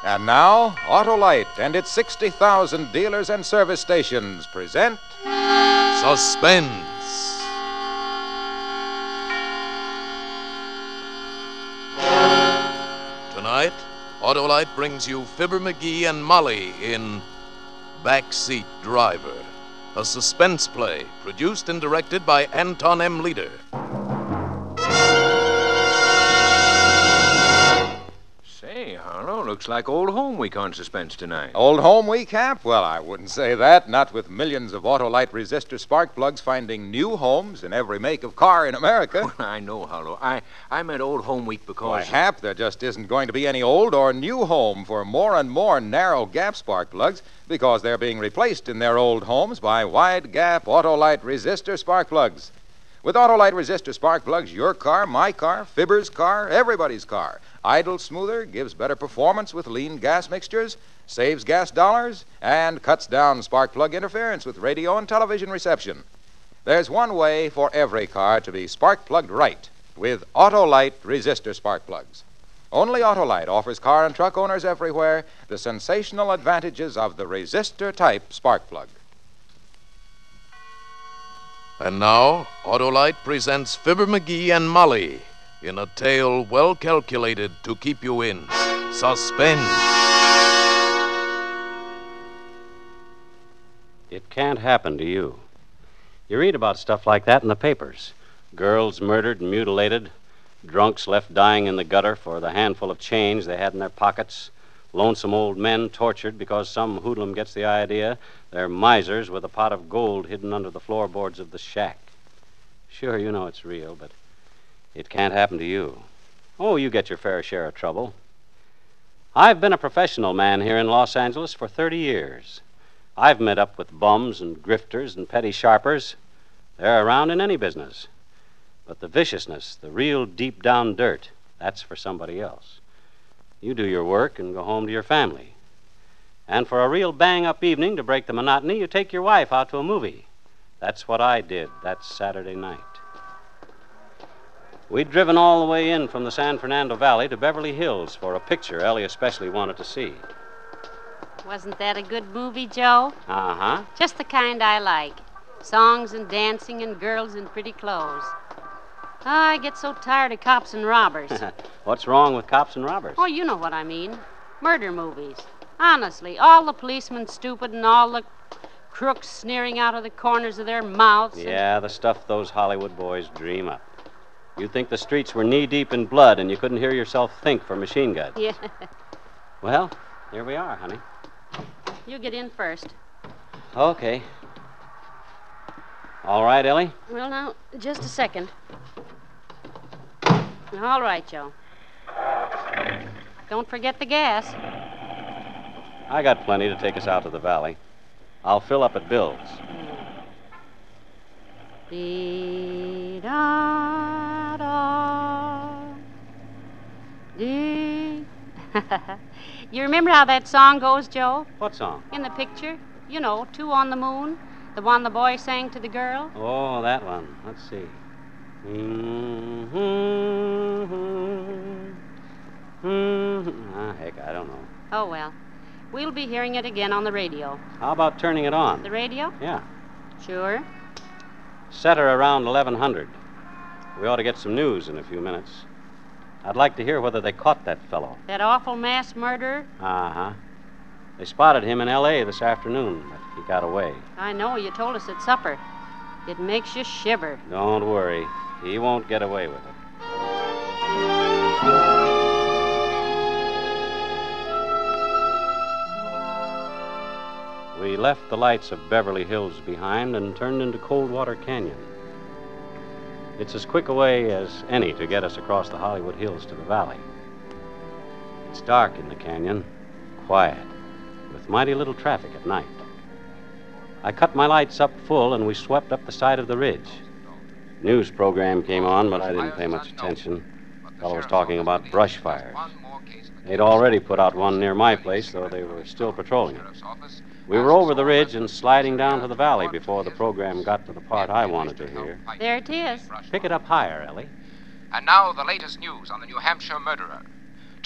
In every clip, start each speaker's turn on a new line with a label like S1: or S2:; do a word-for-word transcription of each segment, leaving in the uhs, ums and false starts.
S1: And now, Autolite and its sixty thousand dealers and service stations present
S2: Suspense. Tonight, Autolite brings you Fibber McGee and Molly in Backseat Driver, a suspense play produced and directed by Anton M. Leader.
S3: Say, Harlow, looks like Old Home Week on suspense tonight.
S1: Old Home Week, Hap? Well, I wouldn't say that. Not with millions of Autolite resistor spark plugs finding new homes in every make of car in America.
S3: I know, Harlow. I, I meant Old Home Week because...
S1: Why, Hap, there just isn't going to be any old or new home for more and more narrow gap spark plugs because they're being replaced in their old homes by wide gap Autolite resistor spark plugs. With Autolite resistor spark plugs, your car, my car, Fibber's car, everybody's car idles smoother, gives better performance with lean gas mixtures, saves gas dollars, and cuts down spark plug interference with radio and television reception. There's one way for every car to be spark plugged right with Autolite resistor spark plugs. Only Autolite offers car and truck owners everywhere the sensational advantages of the resistor type spark plug.
S2: And now, Autolite presents Fibber McGee and Molly in a tale well calculated to keep you in suspense.
S4: It can't happen to you. You read about stuff like that in the papers. Girls murdered and mutilated, drunks left dying in the gutter for the handful of change they had in their pockets, lonesome old men tortured because some hoodlum gets the idea they're misers with a pot of gold hidden under the floorboards of the shack. Sure, you know it's real, but it can't happen to you. Oh, you get your fair share of trouble. I've been a professional man here in Los Angeles for thirty years. I've met up with bums and grifters and petty sharpers. They're around in any business. But the viciousness, the real deep-down dirt, that's for somebody else. You do your work and go home to your family. And for a real bang-up evening to break the monotony, you take your wife out to a movie. That's what I did that Saturday night. We'd driven all the way in from the San Fernando Valley to Beverly Hills for a picture Ellie especially wanted to see.
S5: Wasn't that a good movie, Joe?
S4: Uh-huh.
S5: Just the kind I like. Songs and dancing and girls in pretty clothes. Oh, I get so tired of cops and robbers.
S4: What's wrong with cops and robbers?
S5: Oh, you know what I mean. Murder movies. Honestly, all the policemen stupid and all the crooks sneering out of the corners of their mouths.
S4: Yeah, and... the stuff those Hollywood boys dream up. You'd think the streets were knee-deep in blood and you couldn't hear yourself think for machine guns.
S5: Yeah.
S4: Well, here we are, honey.
S5: You get in first.
S4: Okay. All right, Ellie?
S5: Well, now, just a second. All right, Joe. Don't forget the gas.
S4: I got plenty to take us out to the valley. I'll fill up at Bill's.
S5: Dee-da-da. Dee. You remember how that song goes, Joe?
S4: What song?
S5: In the picture. You know, Two on the Moon. The one the boy sang to the girl.
S4: Oh, that one. Let's see. Mm-hmm. Mm-hmm. Ah, heck, I don't know.
S5: Oh, well. We'll be hearing it again on the radio.
S4: How about turning it on?
S5: The radio?
S4: Yeah.
S5: Sure.
S4: Set her around eleven hundred. We ought to get some news in a few minutes. I'd like to hear whether they caught that fellow.
S5: That awful mass murderer?
S4: Uh-huh. They spotted him in L A this afternoon, but he got away.
S5: I know. You told us at supper. It makes you shiver.
S4: Don't worry. He won't get away with it. We left the lights of Beverly Hills behind and turned into Coldwater Canyon. It's as quick a way as any to get us across the Hollywood Hills to the valley. It's dark in the canyon, quiet, with mighty little traffic at night. I cut my lights up full and we swept up the side of the ridge. News program came on, but I didn't pay much attention. The fellow was talking about brush fires. They'd already put out one near my place, though they were still patrolling it. We were over the ridge and sliding down to the valley before the program got to the part I wanted to hear.
S5: There it is.
S4: Pick it up higher, Ellie.
S6: And now the latest news on the New Hampshire murderer.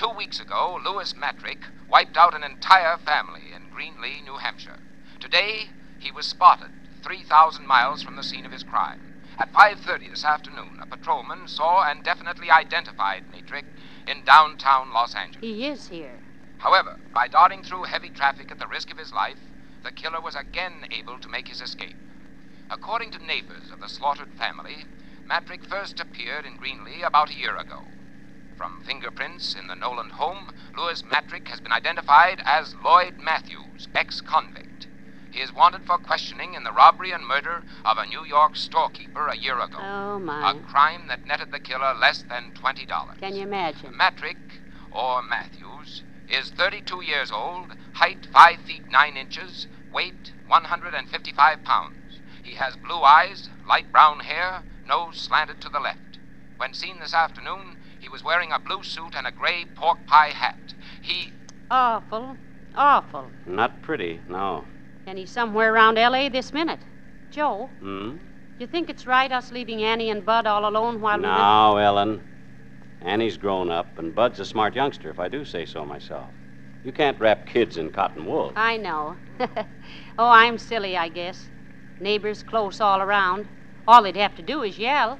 S6: Two weeks ago, Louis Matrick wiped out an entire family in Greenlee, New Hampshire. Today, he was spotted three thousand miles from the scene of his crime. At five thirty this afternoon, a patrolman saw and definitely identified Matrick in downtown Los Angeles.
S5: He is here.
S6: However, by darting through heavy traffic at the risk of his life, the killer was again able to make his escape. According to neighbors of the slaughtered family, Matrick first appeared in Greenlee about a year ago. From fingerprints in the Noland home, Louis Matrick has been identified as Lloyd Matthews, ex-convict. He is wanted for questioning in the robbery and murder of a New York storekeeper a year ago.
S5: Oh, my.
S6: A crime that netted the killer less than twenty dollars.
S5: Can you imagine?
S6: Matrick, or Matthews, is thirty-two years old, height five feet nine inches, weight one hundred fifty-five pounds. He has blue eyes, light brown hair, nose slanted to the left. When seen this afternoon, he was wearing a blue suit and a gray pork pie hat. He...
S5: Awful. Awful.
S4: Not pretty, no.
S5: And he's somewhere around L A this minute. Joe,
S4: Hmm?
S5: you think it's right us leaving Annie and Bud all alone while we...
S4: Now, Ellen. Annie's grown up, and Bud's a smart youngster, if I do say so myself. You can't wrap kids in cotton wool.
S5: I know. Oh, I'm silly, I guess. Neighbors close all around. All they'd have to do is yell.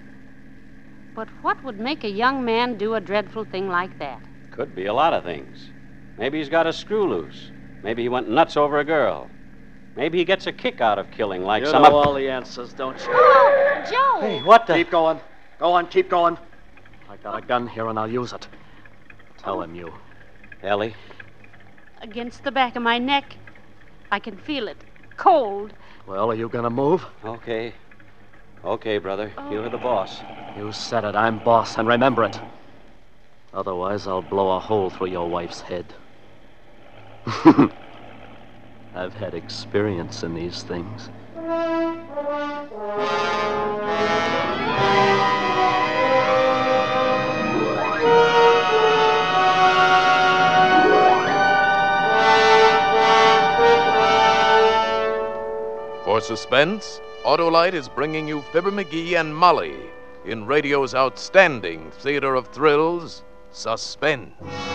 S5: But what would make a young man do a dreadful thing like that?
S4: Could be a lot of things. Maybe he's got a screw loose. Maybe he went nuts over a girl. Maybe he gets a kick out of killing like
S7: you
S4: some
S7: know
S4: of...
S7: all the answers, don't you?
S5: Oh, Joe!
S4: Hey, what the...
S7: Keep going. Go on, keep going. I got a gun here and I'll use it. Tell him you.
S4: Ellie?
S5: Against the back of my neck. I can feel it. Cold.
S7: Well, are you gonna move?
S4: Okay. Okay, brother. You're the boss.
S7: You said it. I'm boss, and remember it. Otherwise, I'll blow a hole through your wife's head. I've had experience in these things.
S2: For suspense, Autolite is bringing you Fibber McGee and Molly in radio's outstanding theater of thrills, Suspense.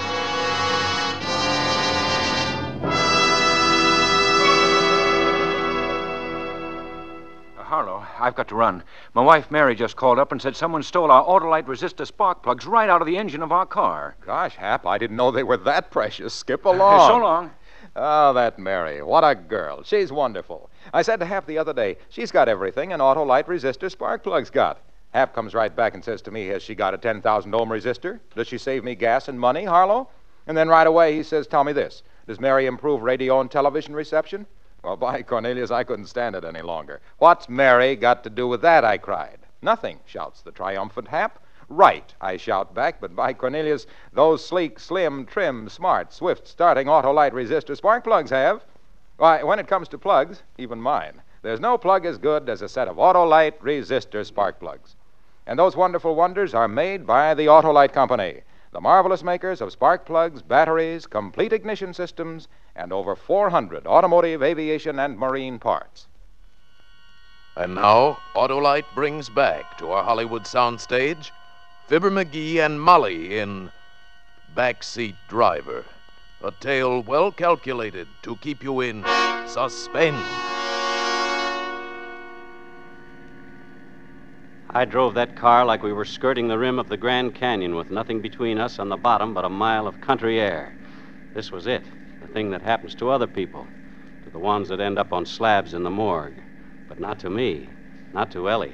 S3: Harlow, I've got to run. My wife Mary just called up and said someone stole our Autolite resistor spark plugs right out of the engine of our car.
S1: Gosh, Hap, I didn't know they were that precious. Skip along.
S3: So long.
S1: Oh, that Mary. What a girl. She's wonderful. I said to Hap the other day, she's got everything an Autolite resistor spark plug's got. Hap comes right back and says to me, has she got a ten thousand ohm resistor? Does she save me gas and money, Harlow? And then right away he says, tell me this. Does Mary improve radio and television reception? Well, by Cornelius, I couldn't stand it any longer. What's Mary got to do with that, I cried. Nothing, shouts the triumphant Hap. Right, I shout back, but by Cornelius, those sleek, slim, trim, smart, swift, starting Autolite resistor spark plugs have. Why, when it comes to plugs, even mine, there's no plug as good as a set of Autolite resistor spark plugs. And those wonderful wonders are made by the Autolite Company, the marvelous makers of spark plugs, batteries, complete ignition systems, and over four hundred automotive, aviation, and marine parts.
S2: And now, Autolite brings back to our Hollywood soundstage Fibber McGee and Molly in Backseat Driver, a tale well calculated to keep you in suspense.
S4: I drove that car like we were skirting the rim of the Grand Canyon with nothing between us and the bottom but a mile of country air. This was it, the thing that happens to other people, to the ones that end up on slabs in the morgue. But not to me, not to Ellie.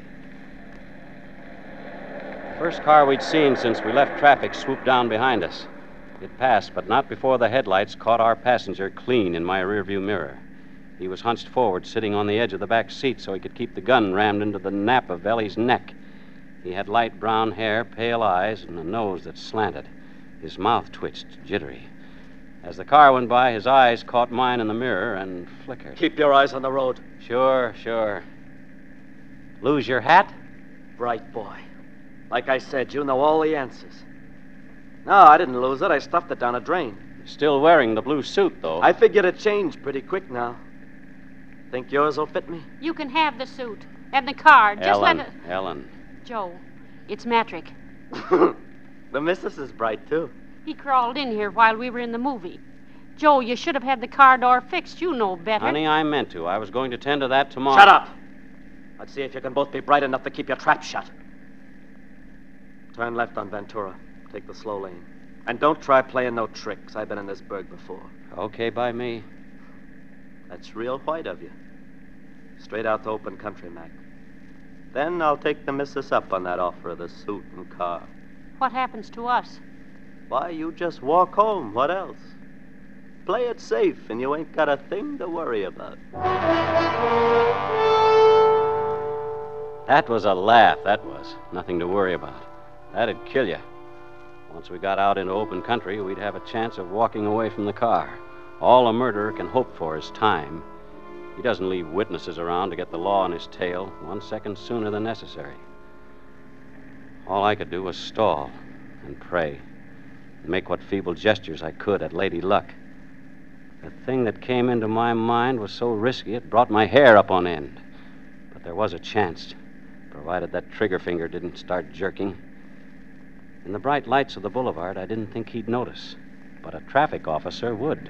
S4: The first car we'd seen since we left traffic swooped down behind us. It passed, but not before the headlights caught our passenger clean in my rearview mirror. He was hunched forward, sitting on the edge of the back seat so he could keep the gun rammed into the nape of Ellie's neck. He had light brown hair, pale eyes, and a nose that slanted. His mouth twitched, jittery. As the car went by, his eyes caught mine in the mirror and flickered.
S7: Keep your eyes on the road.
S4: Sure, sure. Lose your hat?
S7: Bright boy. Like I said, you know all the answers. No, I didn't lose it. I stuffed it down a drain.
S4: Still wearing the blue suit, though.
S7: I figured it changed pretty quick now. Think yours will fit me?
S5: You can have the suit and the car. Just
S4: Ellen,
S5: let it...
S4: Ellen.
S5: Joe, it's Matrick.
S7: The missus is bright, too.
S5: He crawled in here while we were in the movie. Joe, you should have had the car door fixed. You know better.
S4: Honey, I meant to. I was going to tend to that tomorrow.
S7: Shut up! Let's see if you can both be bright enough to keep your trap shut. Turn left on Ventura. Take the slow lane. And don't try playing no tricks. I've been in this burg before.
S4: Okay by me.
S7: That's real white of you. Straight out to open country, Mac. Then I'll take the missus up on that offer of the suit and car.
S5: What happens to us?
S7: Why, you just walk home. What else? Play it safe, and you ain't got a thing to worry about.
S4: That was a laugh, that was. Nothing to worry about. That'd kill you. Once we got out into open country, we'd have a chance of walking away from the car. All a murderer can hope for is time. He doesn't leave witnesses around to get the law on his tail one second sooner than necessary. All I could do was stall and pray and make what feeble gestures I could at Lady Luck. The thing that came into my mind was so risky it brought my hair up on end. But there was a chance, provided that trigger finger didn't start jerking. In the bright lights of the boulevard, I didn't think he'd notice, but a traffic officer would.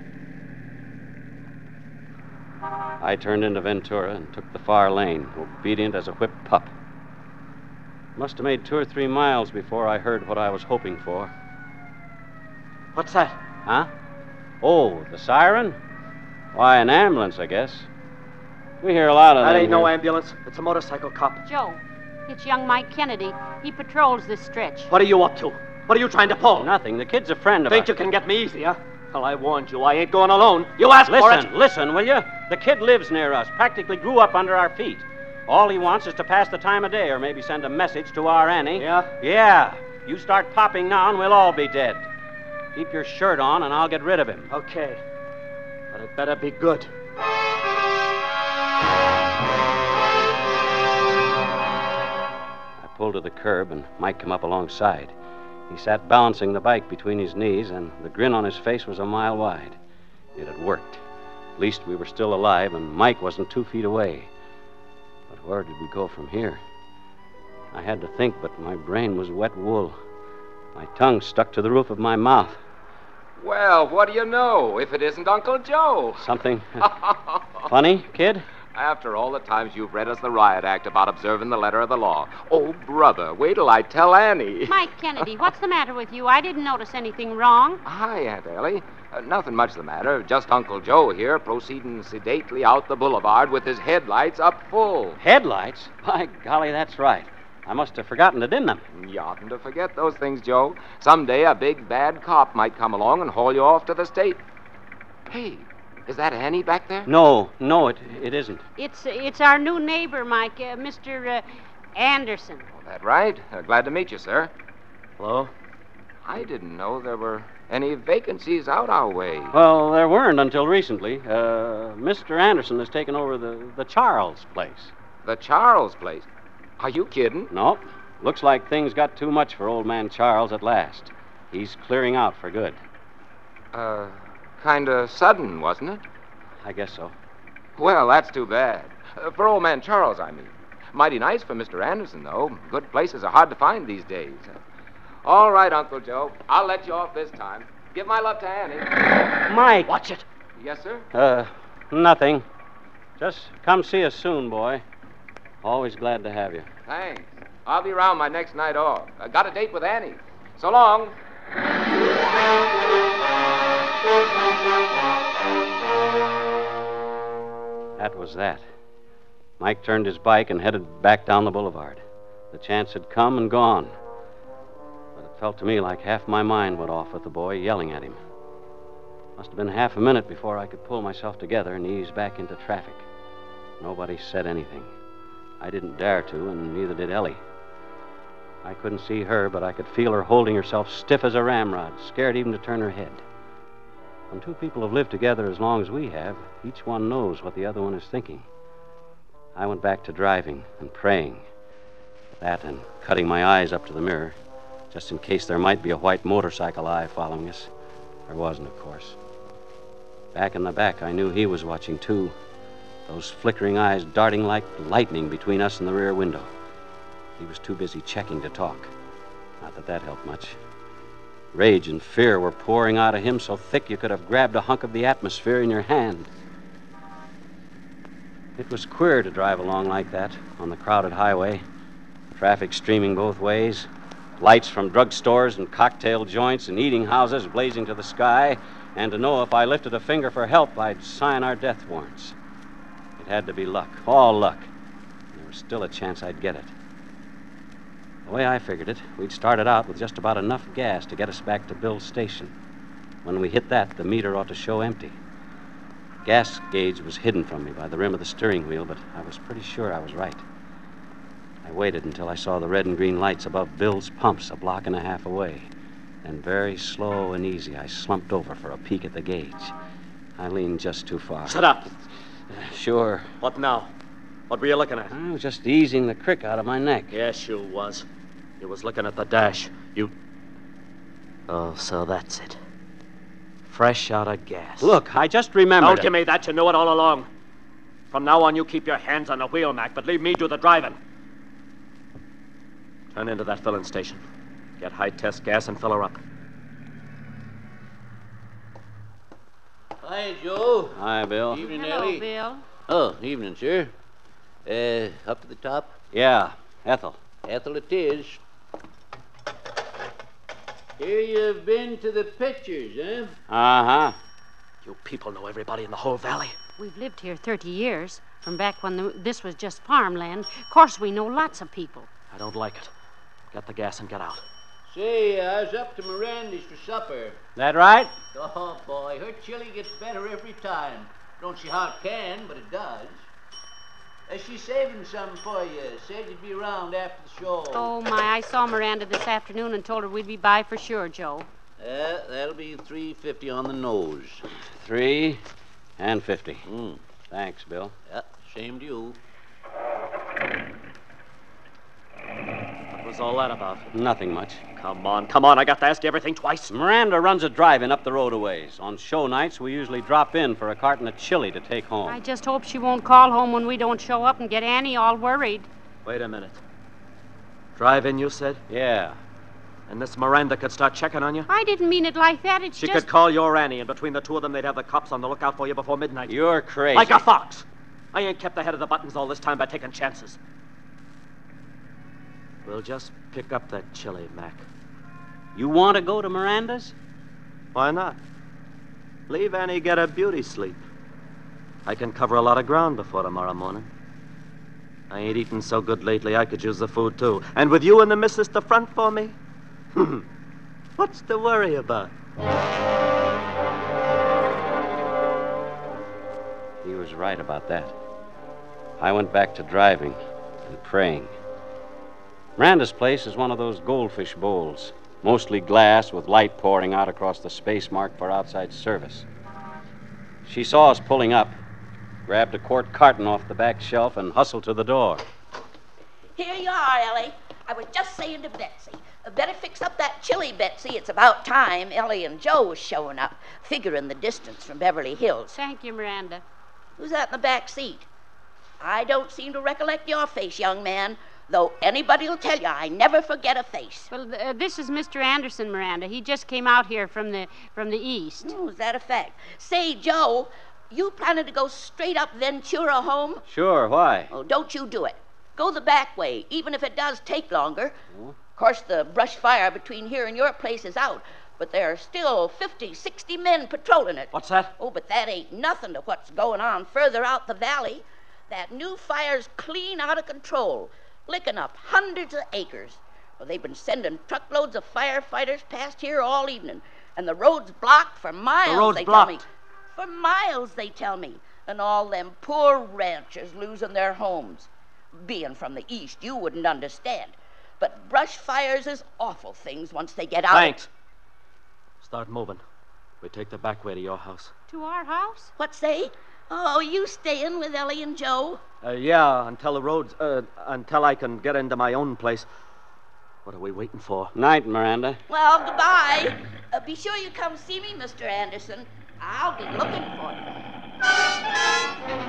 S4: I turned into Ventura and took the far lane, obedient as a whipped pup. Must have made two or three miles before I heard what I was hoping for.
S7: What's that?
S4: Huh? Oh, the siren? Why, an ambulance, I guess. We hear a lot of
S7: That
S4: them
S7: ain't no
S4: here.
S7: ambulance. It's a motorcycle cop.
S5: Joe, it's young Mike Kennedy. He patrols this stretch.
S7: What are you up to? What are you trying to pull?
S4: Nothing. The kid's a friend of
S7: Think
S4: ours.
S7: you can get me easy, huh? Well, I warned you. I ain't going alone. You asked for it.
S4: Listen, listen, will you? The kid lives near us, practically grew up under our feet. All he wants is to pass the time of day or maybe send a message to our Annie.
S7: Yeah?
S4: Yeah. You start popping now and we'll all be dead. Keep your shirt on and I'll get rid of him.
S7: Okay. But it better be good.
S4: I pulled to the curb and Mike came up alongside. He sat balancing the bike between his knees, and the grin on his face was a mile wide. It had worked. At least we were still alive, and Mike wasn't two feet away. But where did we go from here? I had to think, but my brain was wet wool. My tongue stuck to the roof of my mouth.
S6: Well, what do you know if it isn't Uncle Joe?
S4: Something funny, kid?
S6: After all the times you've read us the riot act about observing the letter of the law. Oh, brother, wait till I tell Annie.
S5: Mike Kennedy, what's the matter with you? I didn't notice anything wrong.
S6: Hi, Aunt Ellie. Uh, nothing much the matter. Just Uncle Joe here proceeding sedately out the boulevard with his headlights up full.
S4: Headlights? By golly, that's right. I must have forgotten to dim them.
S6: You oughtn't to forget those things, Joe. Someday a big bad cop might come along and haul you off to the state. Hey, is that Annie back there?
S4: No, no, it it isn't.
S5: It's it's our new neighbor, Mike, uh, Mister Uh, Anderson.
S6: Oh, that right? Uh, glad to meet you, sir.
S7: Hello?
S6: I didn't know there were any vacancies out our way.
S4: Well, there weren't until recently. Uh, Mister Anderson has taken over the, the Charles place.
S6: The Charles place. Are you kidding?
S4: No, looks like things got too much for old man Charles at last. He's clearing out for good.
S6: Uh, kind of sudden, wasn't it?
S4: I guess so.
S6: Well, that's too bad. Uh, for old man Charles, I mean. Mighty nice for Mister Anderson, though. Good places are hard to find these days. All right, Uncle Joe. I'll let you off this time. Give my love to Annie.
S4: Mike!
S7: Watch it.
S6: Yes, sir?
S4: Uh, nothing. Just come see us soon, boy. Always glad to have you.
S6: Thanks. I'll be around my next night off. I got a date with Annie. So long.
S4: That was that. Mike turned his bike and headed back down the boulevard. The chance had come and gone. But it felt to me like half my mind went off with the boy yelling at him. Must have been half a minute before I could pull myself together and ease back into traffic. Nobody said anything. I didn't dare to, and neither did Ellie. I couldn't see her, but I could feel her holding herself stiff as a ramrod, scared even to turn her head. When two people have lived together as long as we have, each one knows what the other one is thinking. I went back to driving and praying. That and cutting my eyes up to the mirror, just in case there might be a white motorcycle eye following us. There wasn't, of course. Back in the back, I knew he was watching, too. Those flickering eyes darting like lightning between us and the rear window. He was too busy checking to talk. Not that that helped much. Rage and fear were pouring out of him so thick you could have grabbed a hunk of the atmosphere in your hand. It was queer to drive along like that on the crowded highway. Traffic streaming both ways. Lights from drugstores and cocktail joints and eating houses blazing to the sky. And to know if I lifted a finger for help, I'd sign our death warrants. It had to be luck. All luck. And there was still a chance I'd get it. The way I figured it, we'd started out with just about enough gas to get us back to Bill's station. When we hit that, the meter ought to show empty. Gas gauge was hidden from me by the rim of the steering wheel, but I was pretty sure I was right. I waited until I saw the red and green lights above Bill's pumps a block and a half away. Then very slow and easy, I slumped over for a peek at the gauge. I leaned just too far.
S7: Shut up.
S4: Uh, sure.
S7: What now? What were you looking at?
S4: I was just easing the crick out of my neck.
S7: Yes, you was. You was looking at the dash. You... Oh, so that's it. Fresh out of gas.
S4: Look, I just remembered...
S7: Don't give me that. You knew it all along. From now on, you keep your hands on the wheel, Mac, but leave me do the driving. Turn into that filling station. Get high-test gas and fill her up.
S8: Hi, Joe.
S4: Hi, Bill.
S8: Evening,
S5: Hello,
S8: Ellie.
S5: Bill.
S8: Oh, evening, sir. Uh, up to the top?
S4: Yeah, Ethel.
S8: Ethel it is. Here you've been to the pictures, eh?
S4: Uh-huh.
S7: You people know everybody in the whole valley.
S5: We've lived here thirty years, from back when the, this was just farmland. Of course, we know lots of people.
S7: I don't like it. Get the gas and get out.
S8: Say, I was up to Miranda's for supper.
S4: That right?
S8: Oh, boy, her chili gets better every time. Don't see how it can, but it does. Uh, she's saving some for you. Said you'd be around after the show.
S5: Oh, my, I saw Miranda this afternoon and told her we'd be by for sure, Joe.
S8: Uh, that'll be three fifty on the nose.
S4: Three and fifty.
S8: Mm.
S4: Thanks, Bill.
S8: Yeah, same to you.
S7: What was all that about?
S4: Nothing much.
S7: Come on, come on. I got to ask you everything twice.
S4: Miranda runs a drive-in up the road a ways. On show nights, we usually drop in for a carton of chili to take home.
S5: I just hope she won't call home when we don't show up and get Annie all worried.
S7: Wait a minute. Drive-in, you said?
S4: Yeah.
S7: And this Miranda could start checking on you?
S5: I didn't mean it like that. It's
S7: She
S5: just...
S7: could call your Annie, and between the two of them, they'd have the cops on the lookout for you before midnight.
S4: You're crazy.
S7: Like a fox. I ain't kept ahead of the buttons all this time by taking chances. We'll just pick up that chili, Mac.
S4: You want to go to Miranda's?
S7: Why not? Leave Annie get a beauty sleep. I can cover a lot of ground before tomorrow morning. I ain't eaten so good lately, I could use the food, too. And with you and the missus to front for me, what's to worry about?
S4: He was right about that. I went back to driving and praying. Miranda's place is one of those goldfish bowls, mostly glass with light pouring out across the space marked for outside service. She saw us pulling up, grabbed a quart carton off the back shelf, and hustled to the door.
S9: Here you are, Ellie. I was just saying to Betsy. Better fix up that chili, Betsy. It's about time Ellie and Joe was showing up, figuring the distance from Beverly Hills.
S5: Thank you, Miranda.
S9: Who's that in the back seat? I don't seem to recollect your face, young man, though anybody'll tell you I never forget a face.
S5: Well, th- uh, this is Mister Anderson, Miranda. He just came out here from the from the east.
S9: Oh, is that a fact? Say, Joe, you planning to go straight up Ventura home?
S4: Sure, why?
S9: Oh, don't you do it. Go the back way, even if it does take longer. Of course, the brush fire between here and your place is out, but there are still fifty, sixty men patrolling it.
S7: What's that?
S9: Oh, but that ain't nothing to what's going on further out the valley. That new fire's clean out of control, licking up hundreds of acres. Well, they've been sending truckloads of firefighters past here all evening, and the road's blocked for miles,
S7: The road's
S9: they
S7: blocked.
S9: tell me. For miles, they tell me. And all them poor ranchers losing their homes. Being from the east, you wouldn't understand. But brush fires is awful things once they get out.
S7: Thanks. Start moving. We take the back way to your house.
S5: To our house?
S9: What say? Oh, you staying with Ellie and Joe?
S7: Uh, yeah, until the roads, uh, until I can get into my own place. What are we waiting for?
S4: Night, Miranda.
S9: Well, goodbye. Uh, be sure you come see me, Mister Anderson. I'll be looking for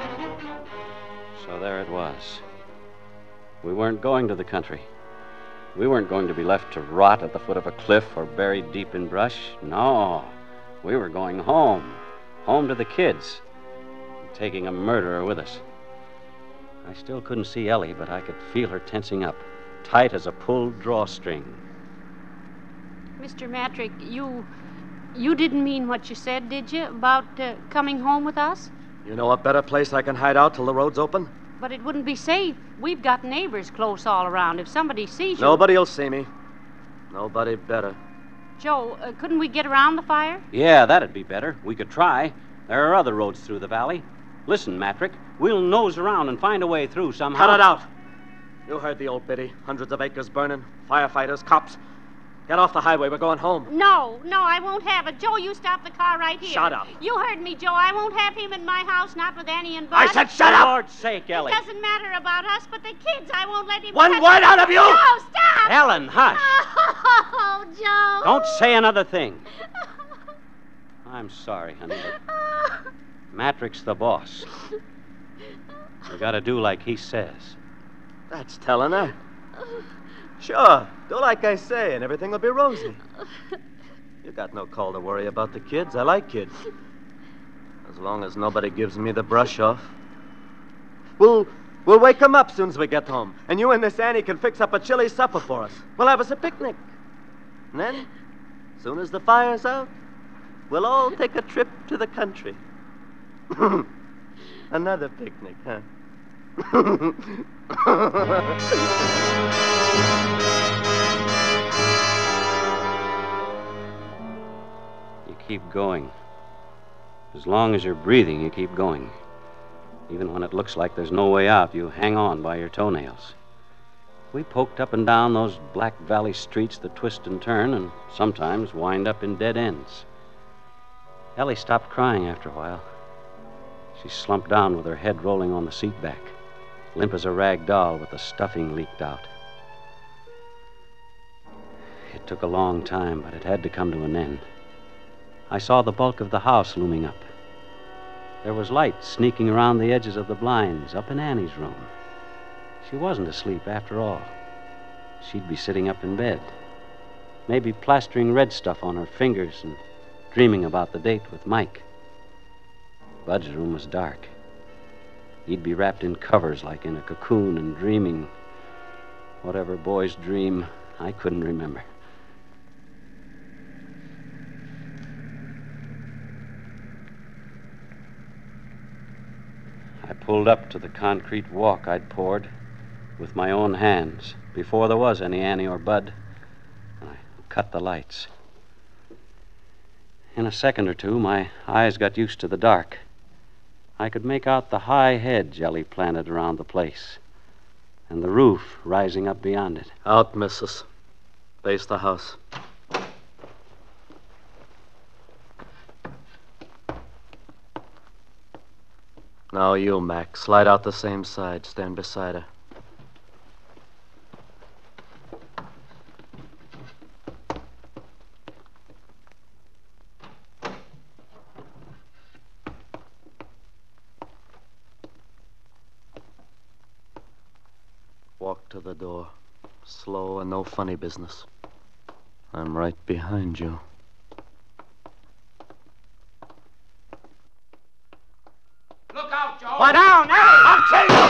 S9: you.
S4: So there it was. We weren't going to the country. We weren't going to be left to rot at the foot of a cliff or buried deep in brush. No. We were going home. Home to the kids. Taking a murderer with us. I still couldn't see Ellie, but I could feel her tensing up, tight as a pulled drawstring.
S5: Mister Matrick, you... you didn't mean what you said, did you, about uh, coming home with us?
S7: You know a better place I can hide out till the road's open?
S5: But it wouldn't be safe. We've got neighbors close all around. If somebody sees you...
S7: Nobody'll see me. Nobody better.
S5: Joe, uh, couldn't we get around the fire?
S4: Yeah, that'd be better. We could try. There are other roads through the valley. Listen, Matrick, we'll nose around and find a way through somehow.
S7: Cut it out. You heard the old biddy. Hundreds of acres burning. Firefighters, cops. Get off the highway. We're going home.
S5: No, no, I won't have it. Joe, you stop the car right here.
S7: Shut up.
S5: You heard me, Joe. I won't have him in my house, not with Annie and Bud.
S7: I said shut up!
S4: For Lord's sake, Ellie.
S5: It doesn't matter about us, but the kids, I won't let him...
S7: One
S5: touch
S7: word
S5: them.
S7: out of you!
S5: Joe, stop!
S4: Ellen, hush.
S5: Oh, Joe.
S4: Don't say another thing. I'm sorry, honey, but Matrick's the boss. You gotta do like he says.
S7: That's telling her. Sure, do like I say, and everything will be rosy. You got no call to worry about the kids. I like kids. As long as nobody gives me the brush off. We'll, we'll wake 'em up soon as we get home, and you and Miss Annie can fix up a chilly supper for us. We'll have us a picnic. And then, soon as the fire's out, we'll all take a trip to the country. Another picnic, huh?
S4: You keep going. As long as you're breathing, you keep going. Even when it looks like there's no way out, you hang on by your toenails. We poked up and down those Black Valley streets that twist and turn and sometimes wind up in dead ends. Ellie stopped crying after a while. She slumped down with her head rolling on the seat back, limp as a rag doll with the stuffing leaked out. It took a long time, but it had to come to an end. I saw the bulk of the house looming up. There was light sneaking around the edges of the blinds up in Annie's room. She wasn't asleep after all. She'd be sitting up in bed, maybe plastering red stuff on her fingers and dreaming about the date with Mike. Bud's room was dark. He'd be wrapped in covers like in a cocoon and dreaming. Whatever boys dream, I couldn't remember. I pulled up to the concrete walk I'd poured with my own hands before there was any Annie or Bud, and I cut the lights. In a second or two, my eyes got used to the dark. I could make out the high hedge Ellie planted around the place, and the roof rising up beyond it.
S7: Out, missus. Face the house. Now you, Mac. Slide out the same side. Stand beside her. Walk to the door. Slow and no funny business. I'm right behind you.
S6: Look out, Joe!
S7: Lie down! I'll kill you!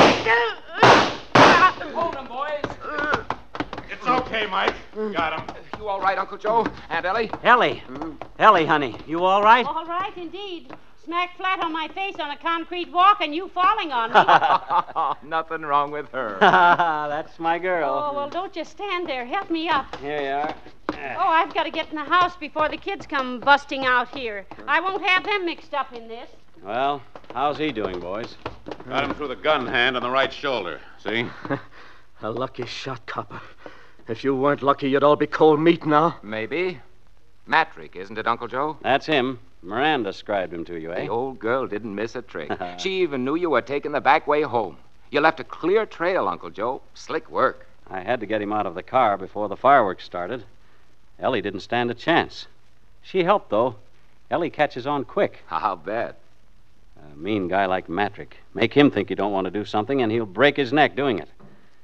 S6: Hold him, boys!
S10: It's okay, Mike. Got him.
S6: You all right, Uncle Joe? Aunt Ellie?
S4: Ellie! Ellie, honey, you all right?
S5: All right, indeed. Smack flat on my face on a concrete walk and you falling on me.
S6: Nothing wrong with her.
S4: That's my girl.
S5: Oh, well, don't just stand there. Help me up.
S4: Here you are.
S5: Oh, I've got to get in the house before the kids come busting out here. I won't have them mixed up in this.
S4: Well, how's he doing, boys?
S10: Got him through the gun hand on the right shoulder. See?
S7: A lucky shot, copper. If you weren't lucky, you'd all be cold meat now.
S6: Maybe. Matrick, isn't it, Uncle Joe?
S4: That's him. Miranda described him to you, eh?
S6: The old girl didn't miss a trick. She even knew you were taking the back way home. You left a clear trail, Uncle Joe. Slick work.
S4: I had to get him out of the car before the fireworks started. Ellie didn't stand a chance. She helped, though. Ellie catches on quick.
S6: I'll bet.
S4: A mean guy like Matrick. Make him think you don't want to do something, and he'll break his neck doing it.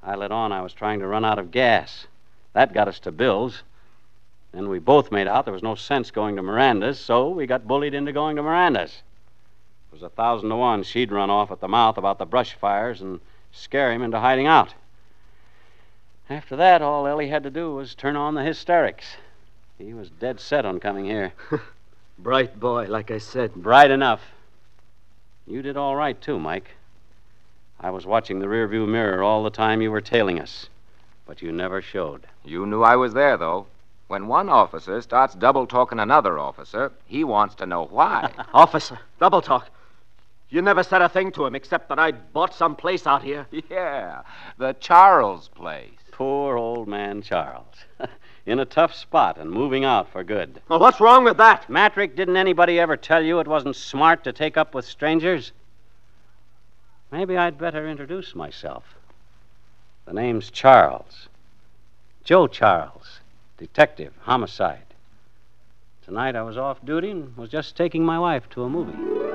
S4: I let on I was trying to run out of gas. That got us to Bill's. Then we both made out there was no sense going to Miranda's, so we got bullied into going to Miranda's. It was a thousand to one she'd run off at the mouth about the brush fires and scare him into hiding out. After that, all Ellie had to do was turn on the hysterics. He was dead set on coming here.
S7: Bright boy, like I said.
S4: Bright enough. You did all right, too, Mike. I was watching the rearview mirror all the time you were tailing us, but you never showed.
S6: You knew I was there, though. When one officer starts double-talking another officer, he wants to know why.
S7: Officer, double talk. You never said a thing to him except that I'd bought some place out here.
S6: Yeah, the Charles place.
S4: Poor old man Charles. In a tough spot and moving out for good.
S7: Well, what's wrong with that?
S4: Matrick, didn't anybody ever tell you it wasn't smart to take up with strangers? Maybe I'd better introduce myself. The name's Charles. Joe Charles, detective, homicide. Tonight I was off duty and was just taking my wife to a movie.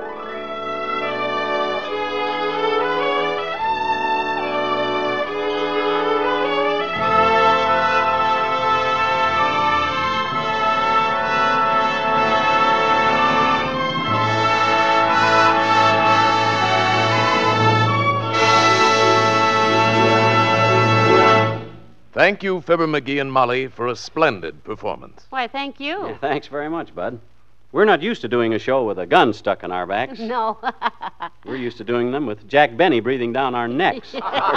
S2: Thank you, Fibber McGee and Molly, for a splendid performance.
S5: Why, thank you.
S4: Yeah, thanks very much, Bud. We're not used to doing a show with a gun stuck in our backs.
S5: No.
S4: We're used to doing them with Jack Benny breathing down our necks. Or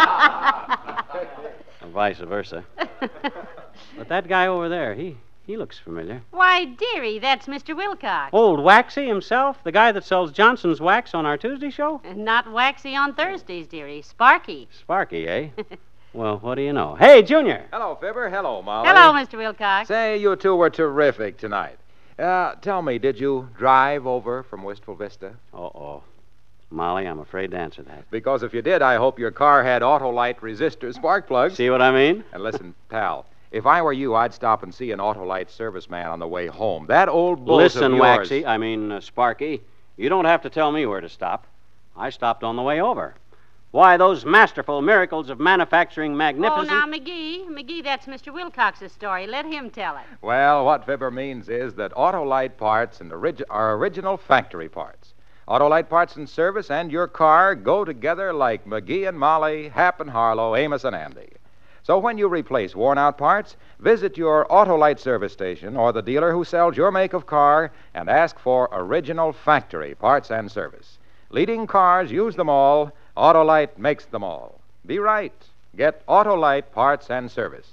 S4: vice versa. But that guy over there, he, he looks familiar.
S5: Why, dearie, that's Mister Wilcox.
S4: Old Waxy himself, the guy that sells Johnson's wax on our Tuesday show?
S5: Not Waxy on Thursdays, dearie. Sparky.
S4: Sparky, eh? Well, what do you know? Hey, Junior.
S1: Hello, Fibber. Hello, Molly.
S5: Hello, Mister Wilcox.
S1: Say, you two were terrific tonight. Uh, tell me, did you drive over from Wistful Vista?
S4: Uh-oh. Molly, I'm afraid to answer that.
S1: Because if you did, I hope your car had Autolite resistor spark plugs.
S4: See what I mean?
S1: And listen, pal, if I were you, I'd stop and see an Autolite serviceman on the way home. That old bull
S4: Listen,
S1: of yours...
S4: Waxy, I mean, uh, Sparky, you don't have to tell me where to stop. I stopped on the way over. Why, those masterful miracles of manufacturing magnificent...
S5: Oh, now, McGee. McGee, that's Mister Wilcox's story. Let him tell it.
S1: Well, what Fibber means is that Autolite parts and orig- are original factory parts. Autolite parts and service and your car go together like McGee and Molly, Hap and Harlow, Amos and Andy. So when you replace worn-out parts, visit your Autolite service station or the dealer who sells your make of car and ask for original factory parts and service. Leading cars use them all. Autolite makes them all. Be right. Get Autolite parts and service.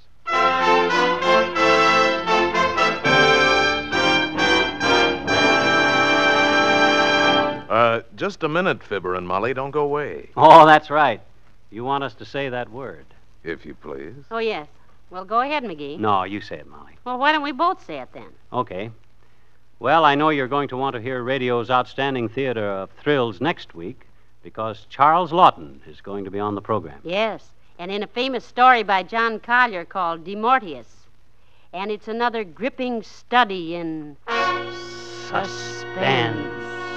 S2: Uh, just a minute, Fibber and Molly. Don't go away.
S4: Oh, that's right. You want us to say that word.
S2: If you please.
S5: Oh, yes. Well, go ahead, McGee.
S4: No, you say it, Molly.
S5: Well, why don't we both say it then?
S4: Okay. Well, I know you're going to want to hear radio's outstanding theater of thrills next week because Charles Lawton is going to be on the program.
S5: Yes, and in a famous story by John Collier called Demortius. And it's another gripping study in... suspense.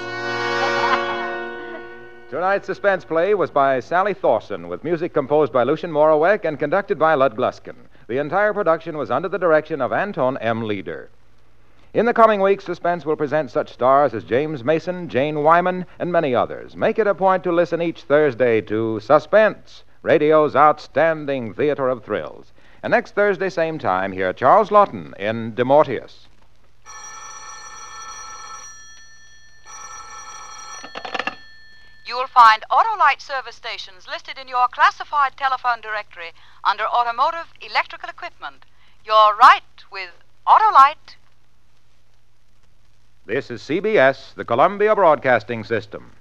S1: Tonight's suspense play was by Sally Thorson, with music composed by Lucien Moraweck and conducted by Lud Gluskin. The entire production was under the direction of Anton M. Leader. In the coming weeks, Suspense will present such stars as James Mason, Jane Wyman, and many others. Make it a point to listen each Thursday to Suspense, radio's outstanding theater of thrills. And next Thursday, same time, hear Charles Lawton in Demortius.
S11: You will find Autolite service stations listed in your classified telephone directory under Automotive Electrical Equipment. You're right with Autolite.
S1: This is C B S, the Columbia Broadcasting System.